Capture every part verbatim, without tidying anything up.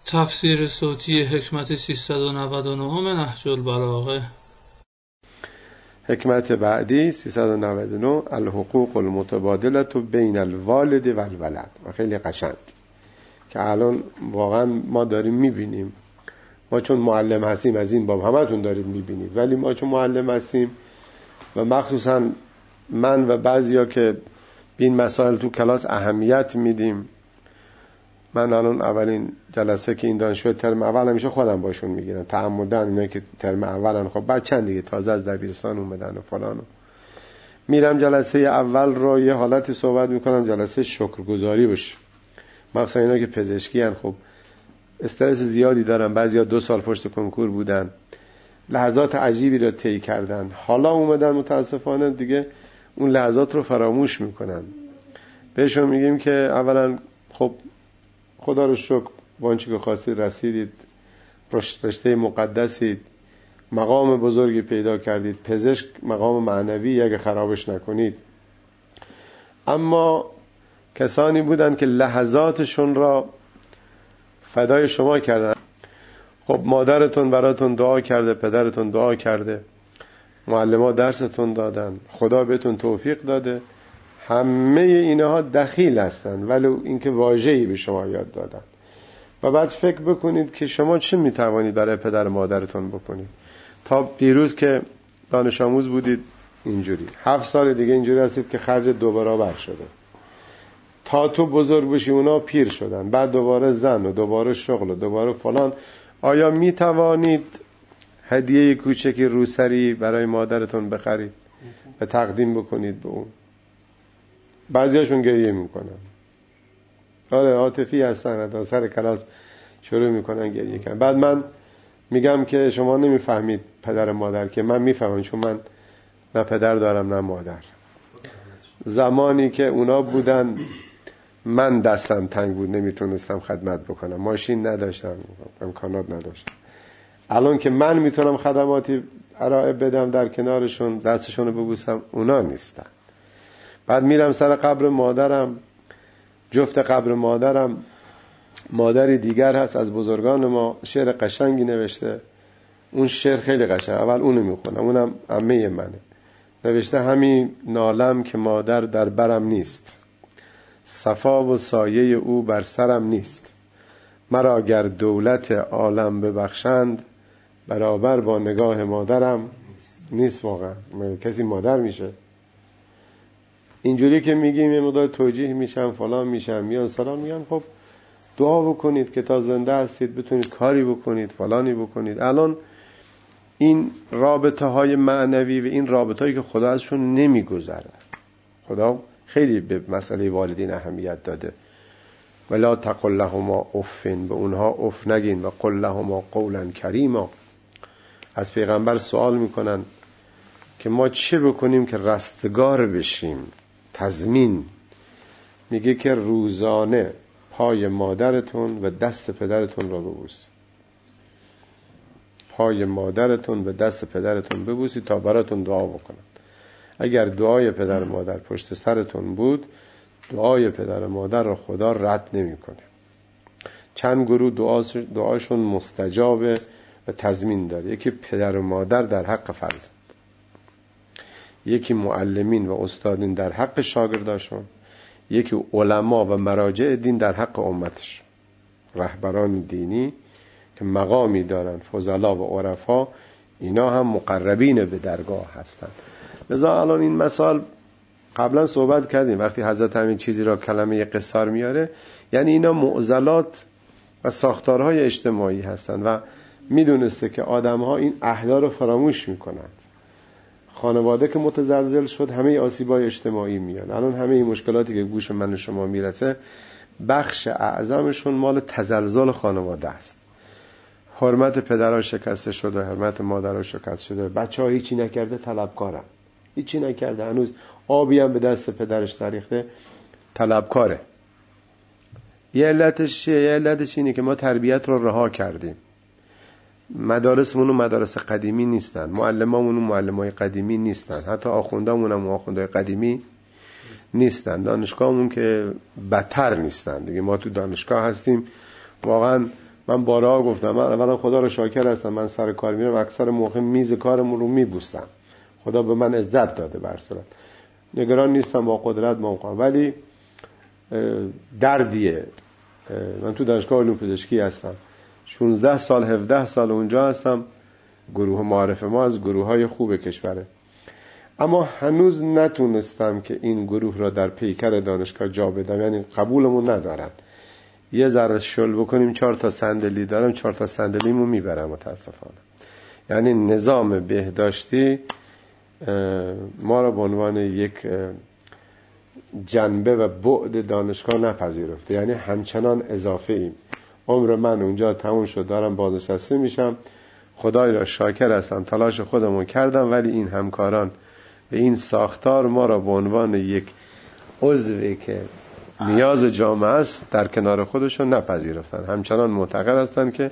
تفسیر صوتی حکمت سیصد و نود و نه نهج البلاغه. حکمت بعدی سیصد و نود و نه الحقوق المتبادله بین الوالد و الولد. و خیلی قشنگ که الان واقعا ما داریم میبینیم. ما چون معلم هستیم از این باب همتون دارید میبینید، ولی ما چون معلم هستیم و مخصوصا من و بعضیا که این مسائل تو کلاس اهمیت میدیم، من الان اولین جلسه که این دانشجو ترم اول همیشه خودم باشون میگیرم تعمدن، اینا که ترم اولن خب بعد چند دیگه تازه از دبیرستان اومدن و فلانو، میرم جلسه اول رو یه حالتی صحبت میکنم جلسه شکرگزاری باشه. مخصوصا اینا که پزشکی هن خب استرس زیادی دارن، بعضیا دو سال پشت کنکور بودن، لحظات عجیبی رو طی کردن، حالا اومدن متاسفانه دیگه اون لحظات رو فراموش میکنن. بهشون میگیم که اولا خب خدا رو شکر وانچه که خواستید رسیدید، رشته مقدسید، مقام بزرگی پیدا کردید، پزشک مقام معنوی اگه خرابش نکنید. اما کسانی بودن که لحظاتشون را فدای شما کردن. خب مادرتون براتون دعا کرده، پدرتون دعا کرده، معلم‌ها درستون دادن، خدا بهتون توفیق داده، همه اینها دخیل هستن، ولی اینکه واژه‌ای به شما یاد دادن. و بعد فکر بکنید که شما چه میتوانید برای پدر و مادرتون بکنید. تا دیروز که دانش آموز بودید اینجوری، هفت سال دیگه اینجوری هستید که خرج دو برابر شده. تا تو بزرگ بشی اونا پیر شدن، بعد دوباره زن و دوباره شغل و دوباره فلان. آیا میتوانید هدیه کوچکی روسری برای مادرتون بخرید و تقدیم بکنید به اون؟ بعضیاشون گریه میکنن، آره عاطفی هستن، تا سر کلاس شروع میکنن گریه کردن. بعد من میگم که شما نمیفهمید پدر مادر، که من میفهمم چون من نه پدر دارم نه مادر. زمانی که اونا بودن من دستم تنگ بود، نمیتونستم خدمت بکنم، ماشین نداشتم، امکانات نداشتم. الان که من میتونم خدماتی ارائه بدم در کنارشون، دستشون رو ببوسم، اونا نیستن. بعد میرم سر قبر مادرم، جفت قبر مادرم مادری دیگر هست از بزرگان ما، شعر قشنگی نوشته. اون شعر خیلی قشنگ، اول اونو میخونم، اونم عمه منه. نوشته همین نالم که مادر در برم نیست، صفا و سایه او بر سرم نیست. مرا گر دولت عالم ببخشند، برابر با نگاه مادرم نیست. واقعا کسی مادر میشه؟ اینجوری که میگیم یه مقدار توجیه میشم، فلان میشم، میان سلام میگن خب دعا بکنید که تا زنده هستید بتونید کاری بکنید، فلانی بکنید. الان این رابطه های معنوی و این رابطه هایی که خدا ازشون نمیگذره، خدا خیلی به مسئله والدین اهمیت داده. ولا تقل لهما افن، به اونها اف نگین، و قل لهما قولا کریما. از پیغمبر سوال میکنن که ما چه بکنیم که رستگار بشیم؟ تضمین میگه که روزانه پای مادرتون و دست پدرتون رو ببوسید. پای مادرتون و دست پدرتون ببوسید تا براتون دعا بکنن. اگر دعای پدر و مادر پشت سرتون بود، دعای پدر و مادر رو خدا رد نمیکنه. چند گروه دعاشون مستجابه و تضمین داره. یکی پدر و مادر در حق فرزند، یکی معلمین و استادین در حق شاگرداشون، یکی علما و مراجع دین در حق امتش، رهبران دینی که مقامی دارن، فضلا و عرفا، اینا هم مقربین به درگاه هستن. لذا الان این مسائل قبلا صحبت کردیم، وقتی حضرت همین چیزی را کلمه قصار میاره، یعنی اینا معضلات و ساختارهای اجتماعی هستن و میدونسته که آدمها این احیا رو فراموش میکنند. خانواده که متزلزل شد، همه آسیبای اجتماعی میان. الان همه این مشکلاتی که گوش من و شما میرسه، بخش اعظمشون مال تزلزل خانواده است. حرمت پدرها شکسته شده، حرمت مادرها شکسته شده، بچه ها هیچی نکرده طلبکارن، هیچی نکرده، هنوز آبی هم به دست پدرش نریخته، طلبکاره. یه علتش یه علتش اینه که ما تربیت رو رها کردیم. مدارسمون مدارس قدیمی نیستن، معلمامون معلمای قدیمی نیستن، حتی آخوندامون هم آخوندای قدیمی نیستن، دانشگاهمون که بدتر نیستن دیگه. ما تو دانشگاه هستیم، واقعا من بارها گفتم من اولا خدا رو شاکر هستم، من سر کار میرم اکثر موقع میز کارمون رو میبوسم، خدا به من عزت داده، بر صورت نگران نیستم با قدرت موقع. ولی دردیه. من تو دانشگاه علوم پزشکی هستم، شانزده سال هفده سال اونجا هستم، گروه معارف ما از گروه های خوب کشوره، اما هنوز نتونستم که این گروه را در پیکر دانشگاه جا بدم، یعنی قبولمون ندارن. یه ذره شل بکنیم چهار تا صندلی دارم، چهار تا صندلیمو میبرم متاسفانه. یعنی نظام بهداشتی ما را به عنوان یک جنبه و بعد دانشگاه نپذیرفته، یعنی همچنان اضافه ایم. عمر من اونجا تموم شد، دارم بازنشسته میشم، خدای را شاکر هستم تلاش خودمو کردم، ولی این همکاران به این ساختار ما را به عنوان یک عضوی که نیاز جامعه است در کنار خودشون نپذیرفتن. همچنان معتقد هستند که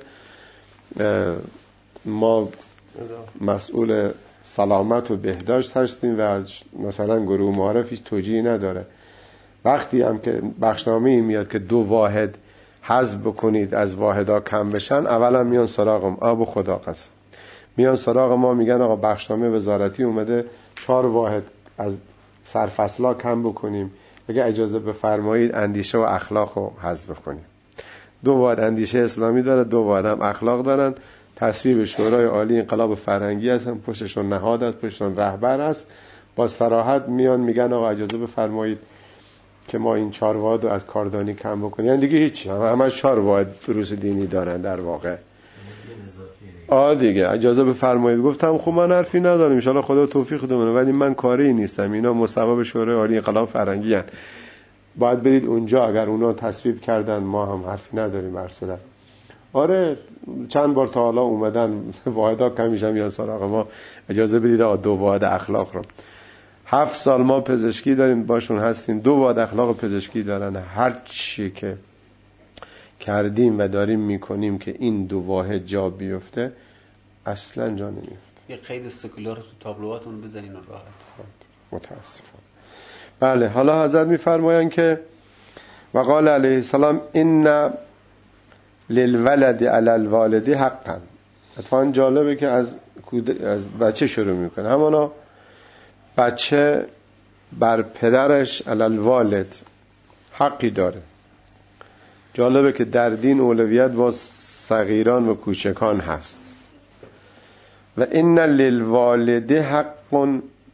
ما مسئول سلامت و بهداشت هستیم و مثلا گروه معارفی توجیهی نداره. وقتی هم که بخشنامه‌ای میاد که دو واحد حذف بکنید از واحدا کم بشن، اولا میان سراغم، آب خدا قسم میان سراغ ما میگن آقا بخشنامه وزارتی اومده چهار واحد از سرفصلا کم بکنیم، اگه اجازه بفرمایید اندیشه و اخلاق رو حذف کنیم. دو واحد اندیشه اسلامی داره، دو واحد هم اخلاق دارن. تصویب شورای عالی انقلاب فرهنگی هستن، پشتشون نهاد است، پشتشون رهبر است. با صراحت میان میگن آقا اجازه بفرمایید که ما این چهار واحد رو از کاردانی کم بکنیم. یعنی دیگه هیچ، همه همه چهار واحد دروس دینی دارن در واقع. آ دیگه اجازه بفرمایید. گفتم خب من حرفی ندارم، ان شاءالله خدا توفیق بده، ولی من کاری نیستم، اینا مصوب شورای عالی انقلاب فرهنگی هستن، باید برید اونجا، اگر اونا تصویب کردن ما هم حرفی نداریم. بر صورت آره چند بار تا حالا اومدن واحدا کم میشم یا سراغ ما، اجازه بدید دو واحد اخلاق رو. هفت سال ما پزشکی داریم باشون هستیم، دو واحد اخلاق پزشکی دارن. هر چی که کردیم و داریم میکنیم که این دو واحد جا بیفته اصلا جا نمیفته. یه قید سکولار تو تابلوهاتون بزنین و راحت. متاسفم. بله، حالا حضرت میفرمایند که وقال علیه السلام ان للولد علی الوالد حقا. اتفاقا جالبه که از از بچه شروع میکنه. همانا بچه بر پدرش علی الوالد حقی داره. جالبه که در دین اولویت با صغیران و کوچکان هست. و ان للوالد حق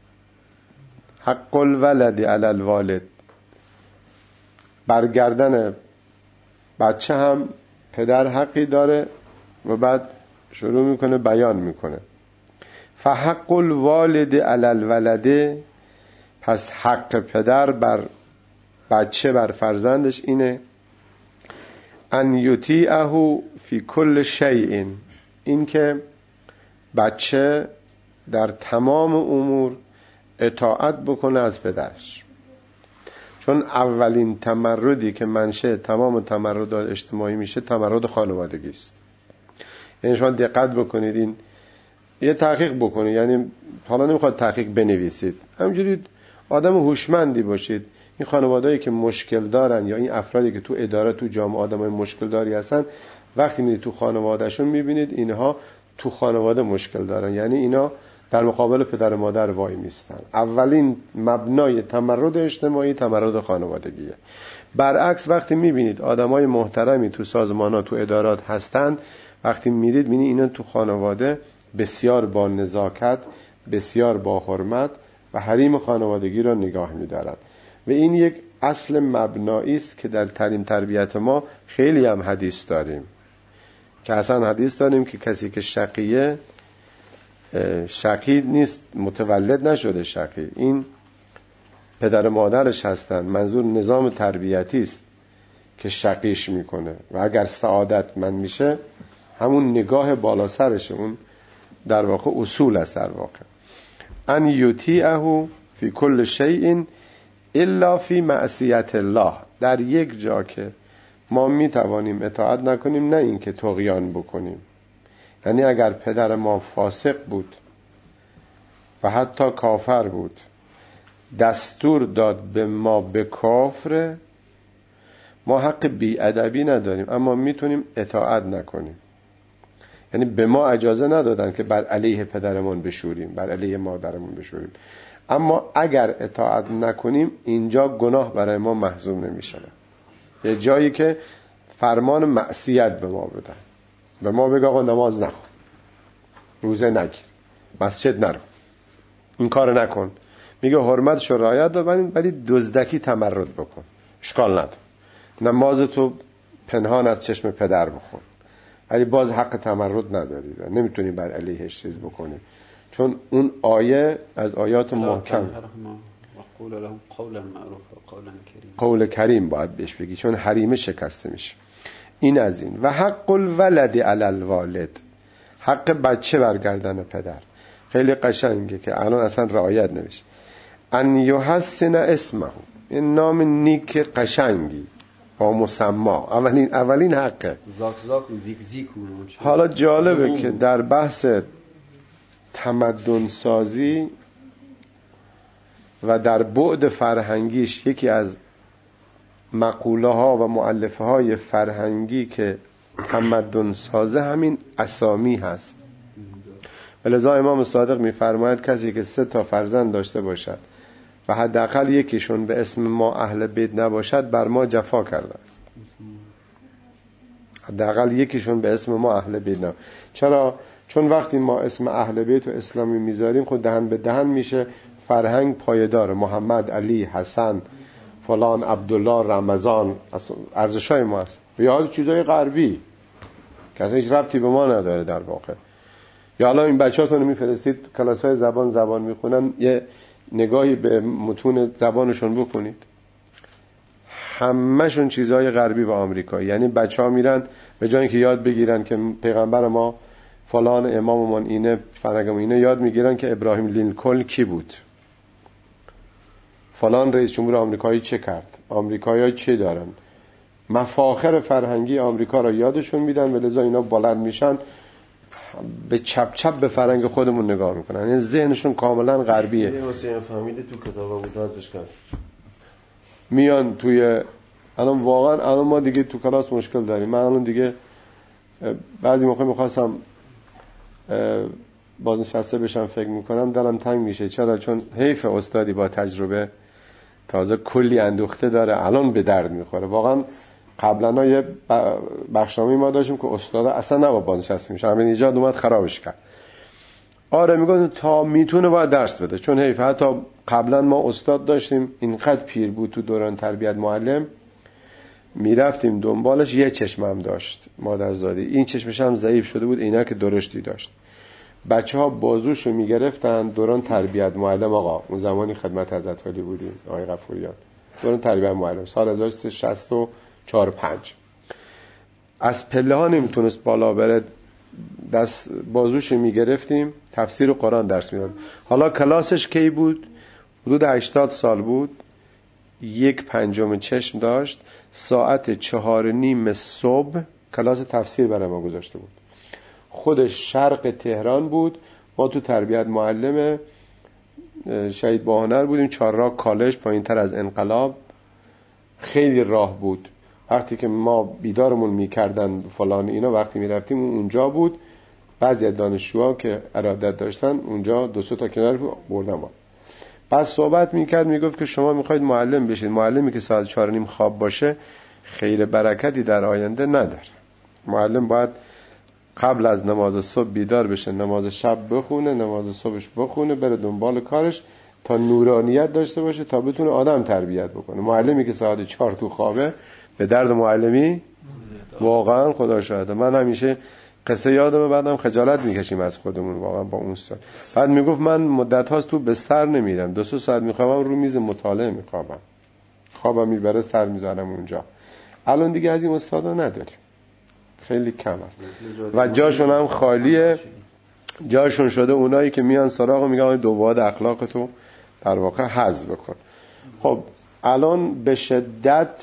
حق الولد علی الوالد، برگردن بچه هم پدر حقی داره. و بعد شروع میکنه بیان میکنه فحق الوالد علی الولد، پس حق پدر بر بچه بر فرزندش اینه ان یطیعه فی کل شیء، این که بچه در تمام امور اطاعت بکنه از پدرش. چون اولین تمردی که منشأ تمام تمردات اجتماعی میشه تمرد خانوادگی است. یعنی شما دقت بکنید، این یه تحقیق بکنید، یعنی حالا نمیخواد تحقیق بنویسید، همینجوری آدم هوشمندی باشید. این خانوادهایی که مشکل دارن یا این افرادی که تو اداره تو جامعه آدمای مشکل داری هستن، وقتی میرید تو خانوادهشون میبینید اینها تو خانواده مشکل دارن، یعنی اینا در مقابل پدر و مادر وای میستن. اولین مبنای تمرد اجتماعی تمرد خانوادگیه. برعکس وقتی میبینید آدمای محترمی تو سازمان‌ها تو ادارات هستن، وقتی میرید میبینید اینا تو خانواده بسیار با نزاکت، بسیار با حرمت و حریم خانوادگی را نگاه می‌دارند. و این یک اصل مبنایی است که در تعلیم تربیت ما خیلی هم حدیث داریم، که اصلا حدیث داریم که کسی که شقیه شقی نیست، متولد نشده شقی، این پدر و مادرش هستن. منظور نظام تربیتی است که شقیش میکنه و اگر سعادت من میشه همون نگاه بالا سرشه، اون در واقع اصول است. در واقع ان یطیعه فی کل شیء الا فی معصیت الله، در یک جا که ما میتوانیم اطاعت نکنیم، نه اینکه طغیان بکنیم. یعنی اگر پدر ما فاسق بود و حتی کافر بود، دستور داد به ما به کفر، ما حق بی‌ادبی نداریم اما میتونیم اطاعت نکنیم. یعنی به ما اجازه ندادن که بر علیه پدرمون بشوریم، بر علیه مادرمون بشوریم، اما اگر اطاعت نکنیم اینجا گناه برای ما محسوب نمیشه. یه جایی که فرمان معصیت به ما بدن، به ما بگه آقا نماز نخون، روزه نگیر، مسجد نرو، این کار نکن، میگه حرمتش رو رعایت بکنیم ولی دزدکی تمرد بکن، اشکال نداره، نماز تو پنهان از چشم پدر بخون، ولی باز حق تمرد نداری، نمیتونی بر علیهش چیز بکنی، چون اون آیه از آیات محکم قول کریم باید بهش بگی، چون حریمه شکسته میشه. این از این. و حق الولد علی الوالد، حق بچه برگردن پدر. خیلی قشنگه که الان اصلا رعایت نمیشه. ان یحسن اسمه، این نام نیک قشنگی با مسما، اولین اولین حقه. زاک زاک و زیک زیک. حالا جالبه که در بحث تمدن سازی و در بعد فرهنگیش یکی از مقوله ها و مؤلفه های فرهنگی که تمدن سازه همین اسامی هست. ولذا امام صادق میفرماید کسی که سه تا فرزند داشته باشد و حداقل یکیشون به اسم ما اهل بیت نباشد بر ما جفا کرده است. حداقل یکیشون به اسم ما اهل بیت نباشد. چرا؟ چون وقتی ما اسم اهل بیت و اسلامی میذاریم خود دهن به دهن میشه، فرهنگ پایدار، محمد، علی، حسن، فلان، عبدالله، رمضان، ارزشای ما است. یا حال چیزای غربی که اصلا هیچ ربطی به ما نداره در واقع. یا حالا این بچه‌هاتون رو میفرستید کلاس‌های زبان زبان میخونن، یه نگاهی به متون زبانشون بکنید، همه‌شون چیزای غربی و آمریکایی. یعنی بچه‌ها میرن به جای اینکه یاد بگیرن که پیغمبر ما فلان، اماممون اینه، فرهنگمون اینه، یاد میگیرن که ابراهیم لینکلن کی بود، فلان رئیس جمهور آمریکایی چه کرد، آمریکایی‌ها چه دارن، مفاخر فرهنگی آمریکا را یادشون میدن، ولذا اینا بلند میشن به چپ چپ به فرهنگ خودمون نگاه میکنن، یعنی ذهنشون کاملا غربیه. یه واسه فهمیده تو کتابا بود ازش کرد میان توی الان واقعا الان ما دیگه تو کلاس مشکل داریم. من الان دیگه بعضی موقع میخواستم بازنشسته بشم فکر میکنم دلم تنگ میشه. چرا؟ چون حیف استادی با تجربه تازه کلی اندوخته داره الان به درد میخوره. واقعا قبلا یه بخشنامه ما داشتیم که استاد اصلا نباید بازنشسته میشه، همین ایجاد اومد خرابش کرد. آره میگن تا میتونه باید درس بده، چون حیف. حتی قبلا ما استاد داشتیم اینقدر پیر بود تو دوران تربیت معلم، میرفتیم دنبالش، یه چشم هم داشت مادرزادی، این چشمش هم ضعیف شده بود، اینا که درشتی داشت. بچه ها بازوشو میگرفتن دوران تربیت معلم. آقا اون زمانی خدمت حضرت علی بودیم آقای غفوریان، دوران تربیت معلم سال هزار و سیصد و شصت و چهار پنج، از پله ها نمیتونست بالا بره، دست بازوشو میگرفتیم، تفسیر قرآن درس میداد. حالا کلاسش کی بود؟ حدود هشتاد سال بود، یک پنجم چشم داشت، ساعت چهار نیم صبح کلاس تفسیر برای ما گذاشته بود. خودش شرق تهران بود، ما تو تربیت معلم شهید باهنر بودیم، چهارراه کالج پایین تر از انقلاب، خیلی راه بود. وقتی که ما بیدارمون میکردن فلان اینا، وقتی میرفتیم اونجا بود. بعضی از دانشجوها که ارادت داشتن اونجا دو سه تا کنار بردن ما. بعد صحبت میکرد، میگفت که شما میخواید معلم بشید، معلمی که ساعت چهار نیم خواب باشه خیر برکتی در آینده نداره. معلم باید قبل از نماز صبح بیدار بشه، نماز شب بخونه، نماز صبحش بخونه، بره دنبال کارش تا نورانیت داشته باشه، تا بتونه آدم تربیت بکنه. معلمی که ساعت چهار تو خوابه به درد معلمی واقعا خدا شاهده. من همیشه قصه یادمه، بعدم خجالت میکشیم از خودمون واقعا با اون سال. بعد میگفت من مدت هاست تو بستر نمیرم، دو سه ساعت میخوابم رو میز مطالعه میخوابم، خوابم میبره سر میذارم اونجا. الان دیگه از این استادا نداریم، خیلی کم است و جاشون هم خالیه. جاشون شده اونایی که میان سراغ میگن دوباد اخلاقتو در واقع حذف بکن. خب الان به شدت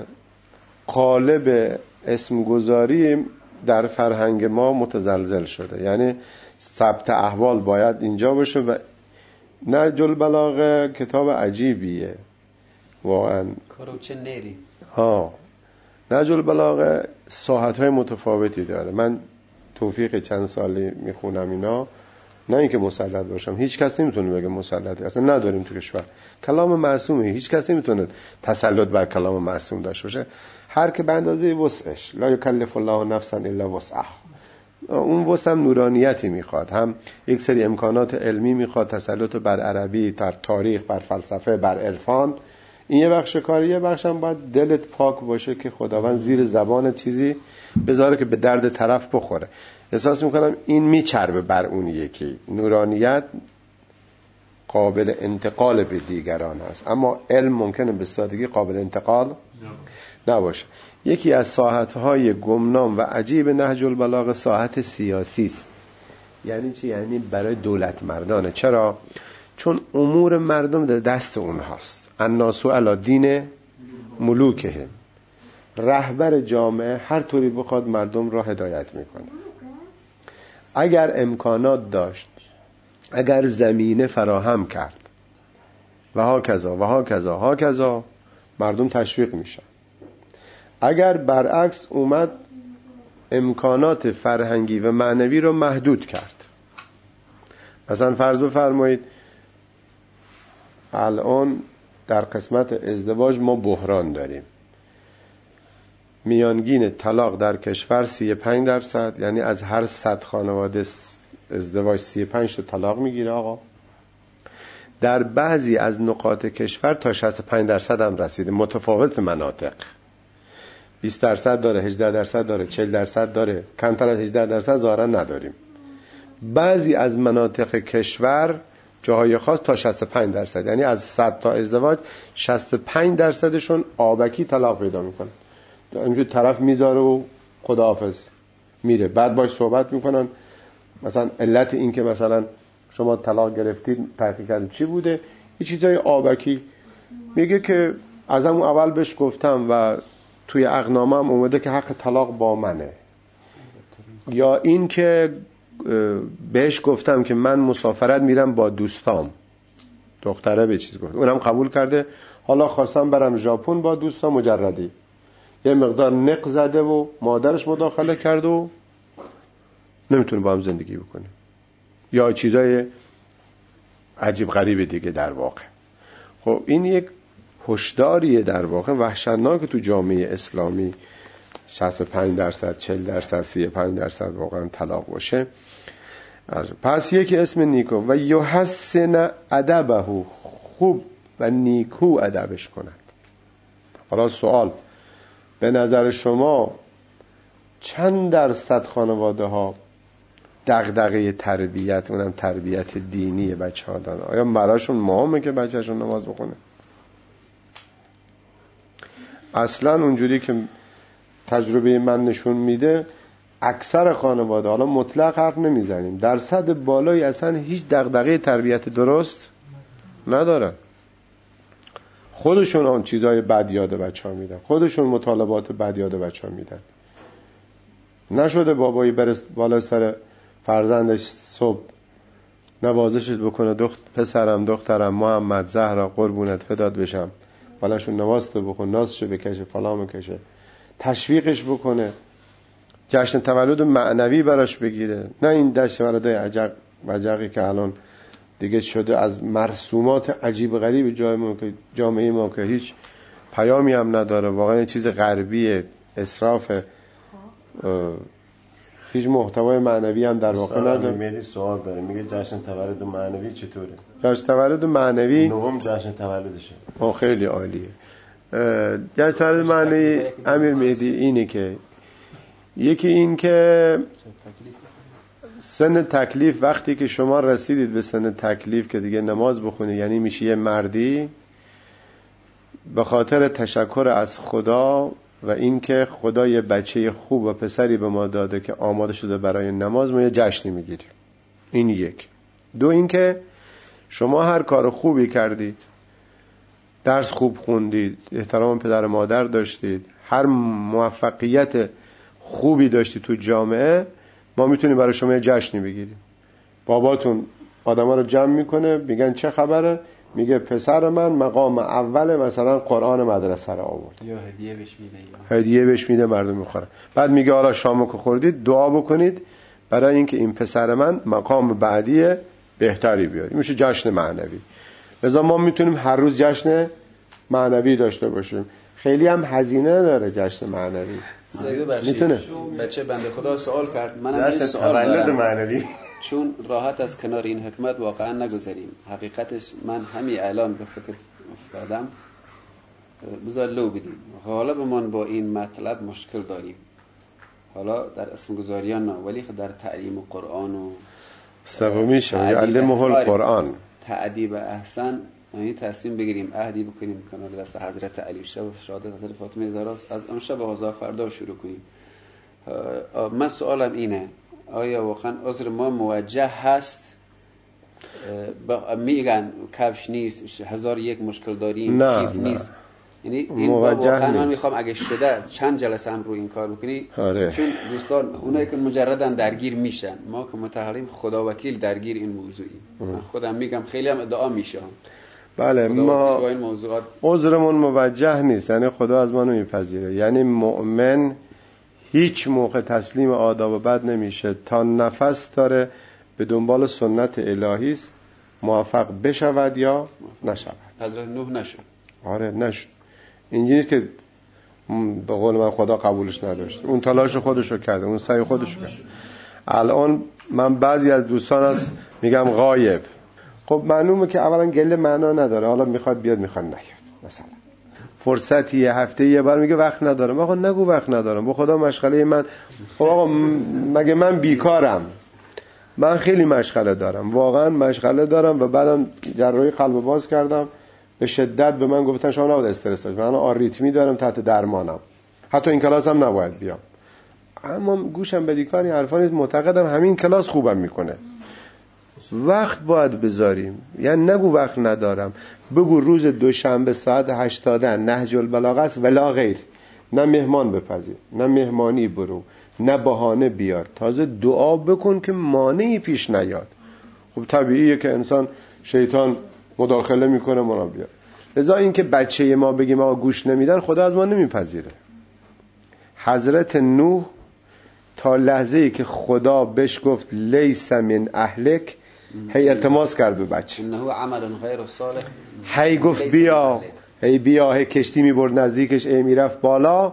قالب اسمگذاری در فرهنگ ما متزلزل شده، یعنی ثبت احوال باید اینجا باشه و نهج البلاغه کتاب عجیبیه واقعا. کارو چه نری ها نهج البلاغه ساحت‌های متفاوتی داره. من توفیق چند سالی میخونم اینا، نه اینکه مسلط باشم، هیچ کس نمیتونه بگه مسلطی، اصلا نداریم تو کشور. کلام معصومه، هیچ کس نمیتونه تسلط بر کلام معصوم داشته باشه. هر که به اندازه وسعش، لا یکلف الله نفسا الا وسعها. اون وسع هم نورانیتی میخواد، هم یک سری امکانات علمی میخواد، تسلط بر عربی، بر تاریخ، بر فلسفه، بر عرفان. این یه بخش کاری، یه بخش هم باید دلت پاک باشه که خداوند زیر زبان چیزی بذاره که به درد طرف بخوره. احساس میکنم این میچربه بر اون یکی. نورانیت قابل انتقال به دیگران هست، اما علم ممکنه به سادگی قابل انتقال نباشه. یکی از ساحت‌های گمنام و عجیب نهج البلاغه ساحت سیاسی است. یعنی چی؟ یعنی برای دولت مردانه. چرا؟ چون امور مردم در دست اونهاست. الناس علی دین ملوکهم. رهبر جامعه هر طوری بخواد مردم را هدایت میکنه. اگر امکانات داشت، اگر زمینه فراهم کرد و ها کذا و ها کذا ها کذا، مردم تشویق میشن. اگر برعکس اومد امکانات فرهنگی و معنوی رو محدود کرد، مثلا فرض بفرمایید الان در قسمت ازدواج ما بحران داریم، میانگین طلاق در کشور سی و پنج درصد، یعنی از هر صد خانواده ازدواج سی و پنج تا طلاق میگیره آقا. در بعضی از نقاط کشور تا شصت و پنج درصد هم رسیده، متفاوت مناطق. بیست درصد داره، هجده درصد داره، چهل درصد داره، کمتر از هجده درصد ظاهرا نداریم. بعضی از مناطق کشور جاهای خاص تا شصت و پنج درصد، یعنی از صد تا ازدواج شصت و پنج درصدشون آبکی طلاق پیدا میکنن. اینجور طرف میذاره و خداحافظ میره. بعد باش صحبت میکنن، مثلا علت این که مثلا شما طلاق گرفتید تحقیق کردید چی بوده؟ یه چیزای آبکی. میگه که از همون اول بهش گفتم و توی عقدنامه هم اومده که حق طلاق با منه. یا این که بهش گفتم که من مسافرت میرم با دوستام، دختره به چیز گفت، اونم قبول کرده، حالا خواستم برم ژاپن با دوستام مجردی. یه مقدار نق زده و مادرش مداخله کرده و نمیتونه با هم زندگی بکنه، یا چیزای عجیب غریب دیگه. در واقع خب این یک هشداریه در واقع وحشتناک تو جامعه اسلامی. شصت و پنج درصد، چهل درصد، سی و پنج درصد واقعا طلاق باشه. پس یکی اسم نیکو و یحسن ادبه، خوب و نیکو ادبش کند. حالا سوال، به نظر شما چند درصد خانواده ها دغدغه تربیت، اونم تربیت دینی بچه ها دارن؟ آیا براشون مهمه که بچهشون نماز بخونه؟ اصلا اونجوری که تجربه من نشون میده اکثر خانواده، حالا مطلق حرف نمیزنیم، درصد بالایی اصلا هیچ دغدغه تربیت درست ندارن. خودشون آن چیزای بد یاد بچه ها میدن، خودشون مطالبات بد یاد بچه ها میدن. نشده بابایی بره بالا سر فرزندش صبح نوازشش بکنه، دخت پسرم دخترم محمد زهرا قربونت فدات بشم، بالاشون نوازت بکن، نازشو بکشه، فلان بکشه، تشویقش بکنه، جشن تولد معنوی براش بگیره. نه این جشن تولد عجق وجقی که الان دیگه شده از مرسومات عجیب غریب جامعه ما که هیچ پیامی هم نداره، واقعا چیز غربی، اسراف، هیچ محتوای معنوی هم در واقع نداره. میلی سوال داره، میگه جشن تولد معنوی چطوره؟ جشن تولد معنوی نهم جشن تولدشه. آه خیلی عالیه. جشن تولد معنوی امیر مهدی اینه که یکی این که سن تکلیف، وقتی که شما رسیدید به سن تکلیف که دیگه نماز بخونی، یعنی میشی یه مردی، به خاطر تشکر از خدا و این که خدا یه بچه خوب و پسری به ما داده که آماده شده برای نماز، ما یه جشنی میگیریم. این یک. دو این که شما هر کار خوبی کردید، درس خوب خوندید، احترام پدر مادر داشتید، هر موفقیت خوبی داشتید تو جامعه، ما میتونیم برای شما یه جشنی بگیریم. باباتون آدما رو جمع میکنه، میگن چه خبره؟ میگه پسر من مقام اول مثلا قرآن مدرسه رو آورد، یا هدیه بهش میده یا هدیه بهش میده مردم میخورن. بعد میگه حالا شامو که خوردید دعا بکنید برای اینکه این پسر من مقام بعدی بهتری بیاره. میشه جشن معنوی. لذا ما میتونیم هر روز جشن معنوی داشته باشیم. خیلی هم هزینه داره جشن معنوی. میتونه بچه بنده خدا سوال کرد، منم این جشن سوال تولد دارم معنوی. چون راحت از کنار این حکمت واقعا نگذریم. حقیقتش من همین الان به فکر افتادم بذار لو بدیم. حالا به من با این مطلب مشکل داریم، حالا در اسم گذاریان نه ولی در تعلیم قرآن و سومی شما علمه القرآن تعدیب احسن یعنی تصمیم بگیریم عهدی بکنیم کنار دست حضرت علی شب شهادت حضرت فاطمه زهرا از امشب و هزار فردا شروع کنیم. من سوالم اینه آیا واقعا عذر ما موجه هست؟ میگن کفش نیست، هزار یک مشکل داریم، نه کیف نه. نیست، یعنی این واقعا من میخوام اگه شده چند جلسه هم رو این کار بکنی. آره. چون دوستان اونایی که مجردن درگیر میشن، ما که متحریم خدا وکیل درگیر این موضوعی. من خودم میگم خیلی هم ادعا میشم بله ما با این موضوعات عذرمون موجه نیست، یعنی خدا از ما نمیپذیره. یعنی مؤمن هیچ موقع تسلیم آداب و بد نمیشه تا نفس داره به دنبال سنت الهی است، موفق بشود یا نشود. حضرت نوح نشد. آره نشد. اینجوری که به قول من خدا قبولش نداشت، اون تلاش خودشو کرده، اون سعی خودشو کرده. الان من بعضی از دوستان هست میگم غایب، خب معلومه که اولا گله معنا نداره، حالا میخواد بیاد میخواد نیاد. مثلا فرصتی یه هفته یه بار میگه وقت ندارم. آقا نگو وقت ندارم، با خدا مشغله من. خب آقا مگه من بیکارم؟ من خیلی مشغله دارم، واقعا مشغله دارم و بعدم جراحی قلب باز کردم. به شدت به من گفتن شما نباید استرس داشت، من آریتمی دارم تحت درمانم، حتی این کلاس هم نباید بیام. اما گوشم بدیکاری حرفا نیست، معتقدم همین کلاس خوبم میکنه. وقت باید بذاریم، یعنی نگو وقت ندارم، بگو روز دوشنبه ساعت هشتاد نهج البلاغه است ولا غیر. نه مهمان بپذیر، نه مهمانی برو، نه بهانه بیار، تازه دعا بکن که مانعی پیش نیاد. خب طبیعیه که انسان شیطان مداخله میکنه ما بیاد. لذا این که بچه ما بگیم آقا گوش نمیدن، خدا از ما نمیپذیره. حضرت نوح تا لحظه‌ای که خدا بهش گفت لیس من اهلک، هی التماس کرد به بچه، انه عمل غیر صالح، هی گفت بیا، هی بیا، هی کشتی میبرد نزدیکش، ای میرفت بالا،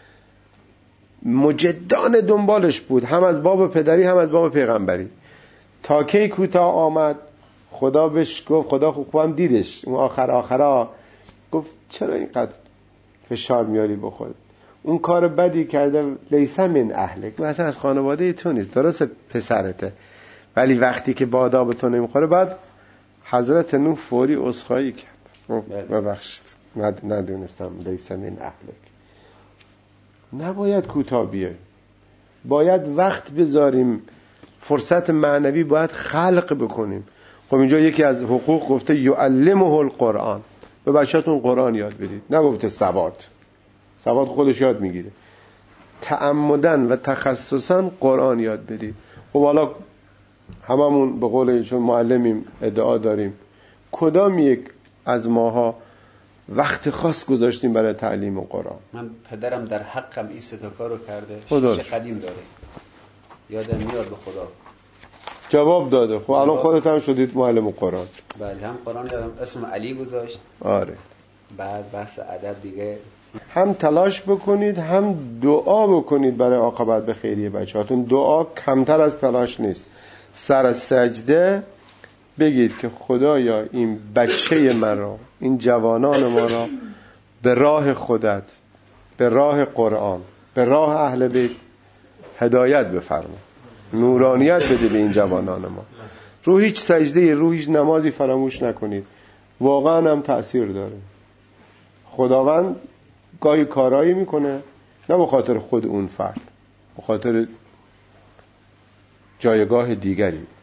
مجدان دنبالش بود، هم از باب پدری هم از باب پیغمبری. تا کی کوتاه آمد، خدا بهش گفت، خدا خوبم دیدش اون آخر آخرا، گفت چرا اینقدر فشار میاری به خود؟ اون کار بدی کرده، لیس من اهلک، مثلا از خانواده تو نیست، درست پسرته، ولی وقتی که با آداب تو نمیخوره. بعد حضرت نوح فوری عذرخواهی کرد، ببخشید ندونستم لیس من اهلک. نباید کوتاه بیای، باید وقت بذاریم، فرصت معنوی باید خلق بکنیم. خب اینجا یکی از حقوق گفته یعلمه القرآن، به بچه‌تون قرآن یاد بدید، نگفته سواد، سواد خودش یاد میگیره، تعمدن و تخصصا قرآن یاد بدید. خب حالا هممون به قول چون معلمیم ادعا داریم، کدام یک از ماها وقت خاص گذاشتیم برای تعلیم قرآن؟ من پدرم در حقم این سه تا کارو کرده، خدا شیشه قدیم داره، یادم میاد به خدا جواب داده. خب الان خودت هم شدید معلم قرآن. بله، هم قرآن یادم اسم علی گذاشت. آره. بعد بحث ادب دیگه، هم تلاش بکنید هم دعا بکنید برای عاقبت به خیریه بچه‌هاتون. دعا کمتر از تلاش نیست. سر از سجده بگید که خدایا این بچه من را، این جوانان ما را به راه خودت، به راه قرآن، به راه اهل بیت هدایت بفرما، نورانیت بده به این جوانان ما. رو هیچ سجده، رو هیچ نمازی فراموش نکنید، واقعا هم تأثیر داره. خداوند گاهی کارایی میکنه نه به خاطر خود اون فرد، به خاطر جایگاه دیگری.